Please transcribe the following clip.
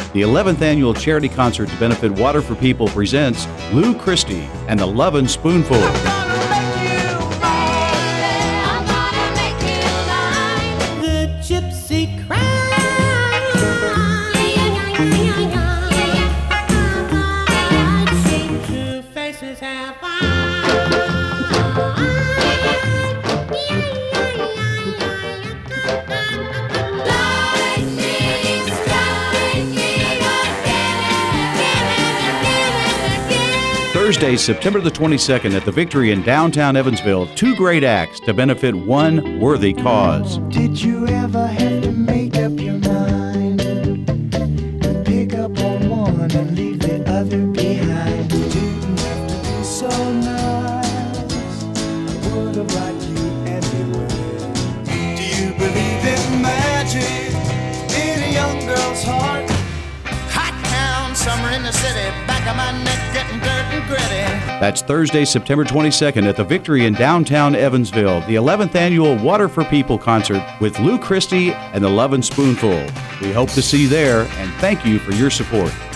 The 11th annual charity concert to benefit Water for People presents Lou Christie and the Lovin' Spoonful. Thursday, September the 22nd at the Victory in downtown Evansville, two great acts to benefit one worthy cause. Did you ever have to make up your mind and pick up on one and leave the other behind? You didn't have to be so nice. I would have liked you anyway. Do you believe in magic in a young girl's heart? Hot town, summer in the city, back of my neck getting dirt and gritty. That's Thursday, September 22nd at the Victory in downtown Evansville, the 11th annual Water for People concert with Lou Christie and the Lovin' Spoonful. We hope to see you there, and thank you for your support.